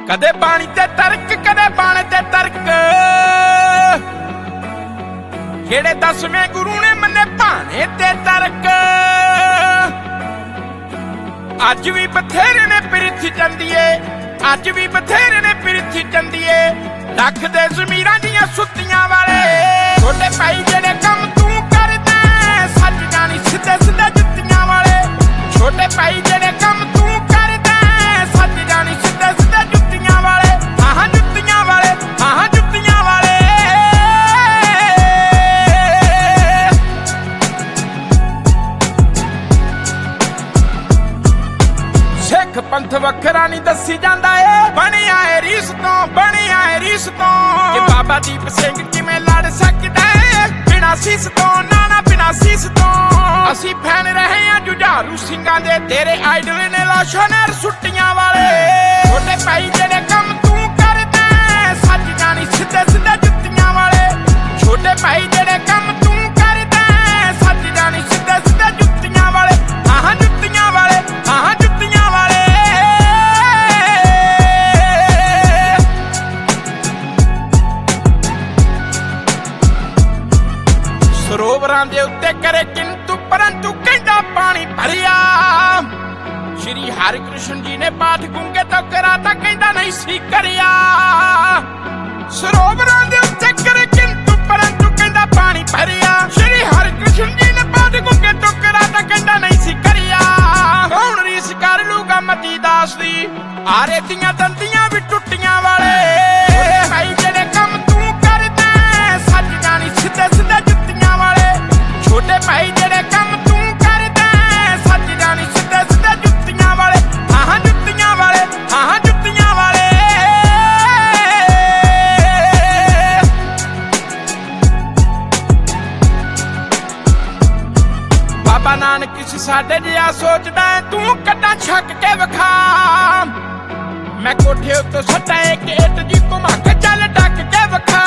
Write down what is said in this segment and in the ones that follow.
ਕਦੇ ਬਾਣੀ ਤੇ ਤਰਕ ਕਦੇ ਬਾਣੇ ਤੇ ਤਰਕ ਜਿਹੜੇ 10ਵੇਂ ਗੁਰੂ ਨੇ ਮੰਨੇ ਭਾਣੇ ਤੇ ਤਰਕ ਅੱਜ ਵੀ ਬਥੇਰੇ ਨੇ ਪਿਰਥੀ ਚੰਦੀਏ ਅੱਜ ਵੀ ਬਥੇਰੇ ਨੇ ਪਿਰਥੀ ਚੰਦੀਏ ਰੱਖਦੇ ਜ਼ਮੀਰਾਂ ਦੀਆਂ ਸੁੱਤੀਆਂ ਵਾਲੇ ਛੋਟੇ ਭਾਈ ਜਿਹੜੇ ਕੰਮ ਤੂੰ ਕਰਦਾ ਸੱਚ ਜਾਣੀ ਸਿੱਧੇ ਸਿੱਧੇ ਜੁੱਤੀਆਂ ਵਾਲੇ ਛੋਟੇ ਭਾਈ ਜਿਹੜੇ ਕੰਮ ਤੂੰ ਕਰਦਾ ਸੱਚ ਜਾਣੀ ਸਿੱਧੇ ਸਿੱਧੇ ਜੁੱਤੀਆਂ ਵਾਲੇ ਹਾਂ ਜੁੱਤੀਆਂ ਵਾਲੇ ਹਾਂ ਜੁੱਤੀਆਂ ਵਾਲੇ ਸਿੱਖ ਪੰਥ ਵੱਖਰਾ ਨਹੀਂ ਦੱਸੀ ਜਾਂਦਾ ਏ ਬਣਿਆ ਏ ਰੀਸ ਤੋਂ ਕਿ ਬਾਬਾ ਦੀਪ ਸਿੰਘ ਕਿਵੇਂ ਲੜ ਸਕਦਾ ਏ ਬਿਨਾਂ ਸੀਸ ਤੋਂ ਨਾ ਬਿਨਾਂ ਸੀਸ ਤੋਂ ਅਸੀਂ ਫੈਨ ਰਹੇ ਆ ਜੁਝਾਰੂ ਸਿੰਘਾਂ ਦੇ ਤੇਰੇ ਆਈਡਲ ਨੇ ਲਾਸ਼ਾਂ ਨਾਲ ਸੁੱਟੀਆਂ ਵਾਲੇ ਛੋਟੇ ਭਾਈ ਜਿਹੜੇ ਕੰਮ ਤੂੰ ਕਰਦਾ ਸੱਚ ਜਾਣੀ ਸਿੱਧੇ ਸਿੱਧੇ ਜੁੱਤੀਆਂ ਵਾਲੇ ਛੋਟੇ ਭਾਈ ਜਿਹੜੇ ਕੰਮ ਤੂੰ ਕਰਦਾ ਸੱਚ ਜਾਣੀ ਸਿੱਧੇ ਸਿੱਧੇ ਜੁੱਤੀਆਂ ਵਾਲੇ ਹਾਂ ਜੁੱਤੀਆਂ ਵਾਲੇ ਹਾਂ ਜੁੱਤੀਆਂ ਵਾਲੇ ਸਰੋਵਰਾਂ ਦੇ ਉੱਤੇ ਕਰੇ ਕਿੰਤੂ ਪਰੰਤੂ ਕਹਿੰਦਾ ਪਾਣੀ ਭਰਿਆ ਸ਼੍ਰੀ ਹਰਿਕ੍ਰਿਸ਼ਨ ਜੀ ਨੇ ਪਾਠ ਗੁੰਗੇ ਤੋਂ ਕਰਾਤਾ ਕਹਿੰਦਾ ਨਹੀਂ ਸੀ ਕਰਿਆ ਸਰੋਵਰਾਂ ਦੇ ਉੱਤੇ ਕਰੇ ਕਿੰਤੂ ਪਰੰਤੂ ਕਹਿੰਦਾ ਪਾਣੀ ਭਰਿਆ ਸ਼੍ਰੀ ਹਰਿਕ੍ਰਿਸ਼ਨ ਜੀ ਨੇ ਪਾਠ ਗੁੰਗੇ ਤੋਂ ਕਰਾਤਾ ਕਹਿੰਦਾ ਨਹੀਂ ਸੀ ਕਰਿਆ ਕੌਣ ਰੀਸ ਕਰ ਲੂਗਾ ਮਤੀ ਦਾਸ ਦੀ ਆਰੇ ਦੀਆਂ ਦੰਦੀਆਂ ਵੀ ਟੁੱਟੀਆਂ ਵਾਲੇ ਭਾਈ ਜਿਹੜੇ ਕੰਮ ਤੂੰ ਕਰਦਾ ਸੱਚ ਜਾਣੀ ਸਿੱਧੇ ਸਿੱਧੇ ਜੁੱਤੀਆਂ ਵਾਲੇ ਛੋਟੇ ਭਾਈ ਜਿਹੜੇ ਕੰਮ ਤੂੰ ਕਰਦਾ ਸੱਚ ਜਾਣੀ ਸਿੱਧੇ ਸਿੱਧੇ ਜੁੱਤੀਆਂ ਵਾਲੇ ਹਾਂ ਜੁੱਤੀਆਂ ਵਾਲੇ ਹਾਂ ਜੁੱਤੀਆਂ ਵਾਲੇ ਬਾਬਾ ਨਾਨਕ ਸੀ ਸਾਡੇ ਜਿਹਾ ਸੋਚਦਾ ਤੂੰ ਕੱਟਾਂ ਛੱਕ ਕੇ ਵਿਖਾ ਮੈਂ ਕੋਠੇ ਉੱਤੇ ਸੱਟਾਂ ਇੱਕ ਇੱਟ ਜੀ ਘੁਮਾ ਕੇ ਚੱਲ ਡੱਕ ਕੇ ਵਿਖਾ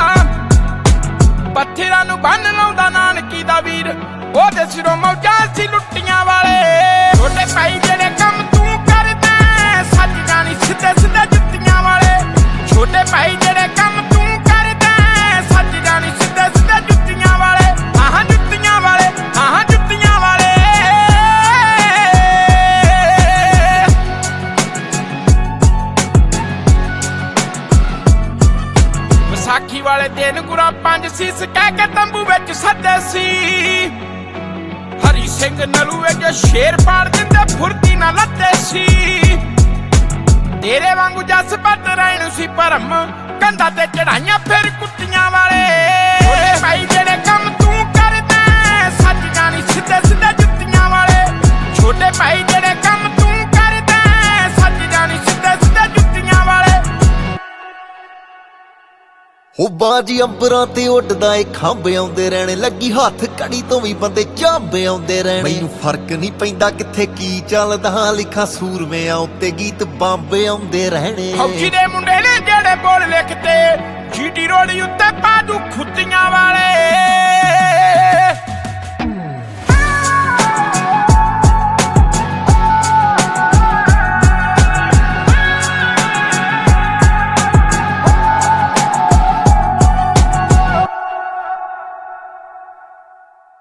ਪੱਥਰਾਂ ਨੂੰ ਬੰਨ ਲਾਉਂਦਾ ਨਾਨਕੀ ਦਾ ਵੀਰ ਉਹਦੇ ਸਿਰੋਂ ਮੌਜਾਂ ਸੀ ਲੁੱਟੀਆਂ ਵਾਲੇ ਛੋਟੇ ਭਾਈ ਜਿਹੜੇ ਕੰਮ ਤੂੰ ਕਰਦਾ ਸੱਚ ਜਾਣੀ ਸਿੱਧੇ ਸਿੱਧੇ ਜੁੱਤੀਆਂ ਵਾਲੇ ਛੋਟੇ ਭਾਈ ਜਿਹੜੇ ਕੰਮ ਤੂੰ ਕਰਦਾ ਸੱਚ ਜਾਣੀ ਸਿੱਧੇ ਸਿੱਧੇ ਜੁੱਤੀਆਂ ਵਾਲੇ ਹਾਂ ਜੁੱਤੀਆਂ ਵਾਲੇ ਹਾਂ ਜੁੱਤੀਆਂ ਵਾਲੇ ਵਿਸਾਖੀ ਵਾਲੇ ਦਿਨ ਗੁਰਾਂ 5 ਸੀਸ ਕਹਿ ਕੇ ਤੰਬੂ ਵਿੱਚ ਸੱਦੇ ਸੀ ਹਰੀ ਸਿੰਘ ਨਲੂਏ ਜੋ ਸ਼ੇਰ ਪਾੜ ਦਿੰਦੇ ਫੁਰਤੀ ਨਾਲ ਲੱਤੇ ਸੀ ਤੇਰੇ ਵਾਂਗੂ ਜੱਸ ਪੱਟ ਰਹਿਣ ਸੀ ਭਰਮ ਕੰਧਾਂ ਤੇ ਚੜਾਈਆਂ ਫਿਰ ਕੁੱਤੀਆਂ ਵਾਲੇ ਛੋਟੇ ਭਾਈ ਜਿਹੜੇ ਕੰਮ ਤੂੰ ਕਰਦਾ ਸੱਚ ਜਾਣੀ ਸਿੱਧੇ ਸਿੱਧੇ ਜੁੱਤੀਆਂ ਵਾਲੇ ਛੋਟੇ ਭਾਈ ਜਿਹੜੇ ਕੰਮ ਤੂੰ ਕਰਦਾ ਸੱਚ ਜਾਣੀ ਸਿੱਧੇ ਸਿੱਧੇ ਜੁੱਤੀਆਂ ਵਾਲੇ ਹੋ ਬਾਜੀ ਅੰਬਰਾਂ ਤੇ ਉੱਡਦਾ ਏ ਖੰਭ ਆਉਂਦੇ ਰਹਿਣੇ ਲੱਗੀ ਹੱਥ ਕੜੀ ਤੋਂ ਵੀ ਬੰਦੇ ਝਾਂਬੇ ਆਉਂਦੇ ਰਹਿਣੇ ਮੈਨੂੰ ਫਰਕ ਨਹੀਂ ਪੈਂਦਾ ਕਿੱਥੇ ਕੀ ਚੱਲਦਾ ਲਿਖਾਂ ਸੂਰਮਿਆਂ ਉੱਤੇ ਗੀਤ ਬੰਬੇ ਆਉਂਦੇ ਰਹਿਣੇ ਫੌਜੀ ਦੇ ਮੁੰਡੇ ਨੇ ਜਿਹੜੇ ਬੋਲ ਲਿਖਤੇ ਜੀਟੀ ਰੋਡ ਉੱਤੇ ਪਾਦੂ ਖੁੱਤੀਆਂ ਵਾਲੇ